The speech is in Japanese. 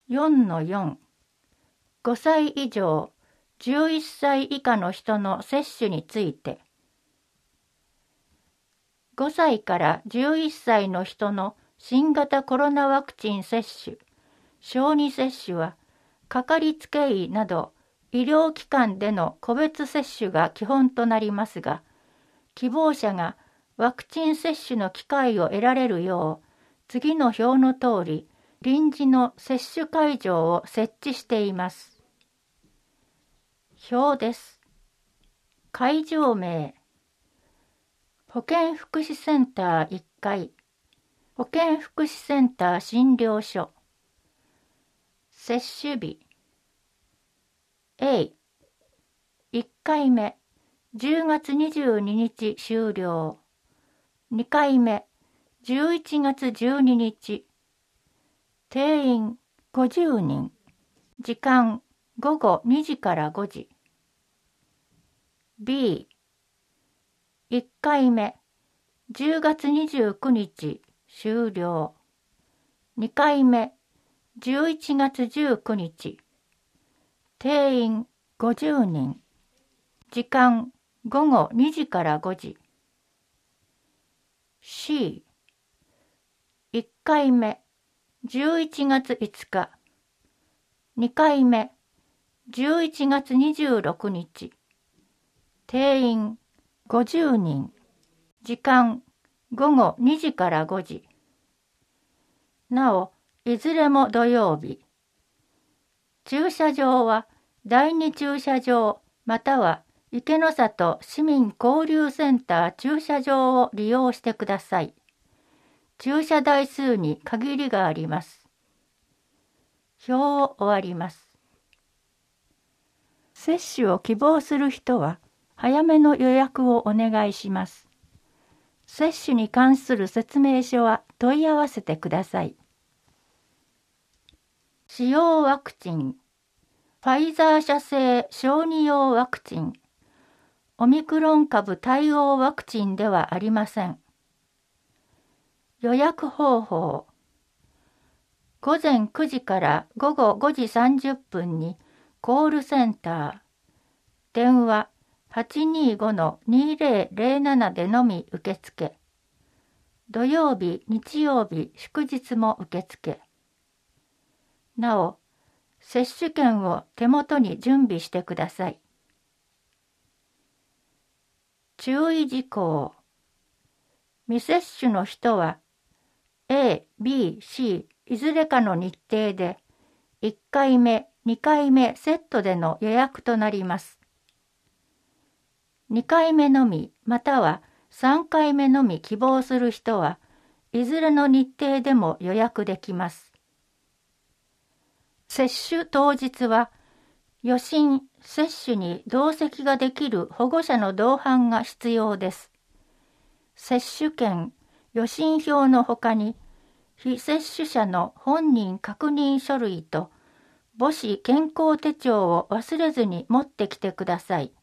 4-4 5歳以上11歳以下の人の接種について、5歳から11歳の人の新型コロナワクチン接種、小児接種は、かかりつけ医など医療機関での個別接種が基本となりますが、希望者がワクチン接種の機会を得られるよう、次の表の通り、臨時の接種会場を設置しています。表です。会場名。保健福祉センター1階、保健福祉センター診療所。接種日。A、1回目、10月22日終了。2回目、11月12日。定員50人。時間午後2時から5時。B、1回目、10月29日終了。2回目、11月19日。定員50人。時間午後2時から5時。C、1回目、11月5日。2回目、11月26日。定員50人。時間午後2時から5時。なお、いずれも土曜日。駐車場は第2駐車場または池の里市民交流センター駐車場を利用してください。駐車台数に限りがあります。表を終わります。接種を希望する人は早めの予約をお願いします。接種に関する説明書は問い合わせてください。使用ワクチン。ファイザー社製小児用ワクチン。オミクロン株対応ワクチンではありません。予約方法。午前9時から午後5時30分にコールセンター。電話 825-2007 でのみ受付。土曜日、日曜日、祝日も受付。なお、接種券を手元に準備してください。注意事項。未接種の人は A、B、C いずれかの日程で1回目、2回目セットでの予約となります。2回目のみまたは3回目のみ希望する人はいずれの日程でも予約できます。接種当日は予診・接種に同席ができる保護者の同伴が必要です。接種券、予診票のほかに非接種者の本人確認書類と母子健康手帳を忘れずに持ってきてください。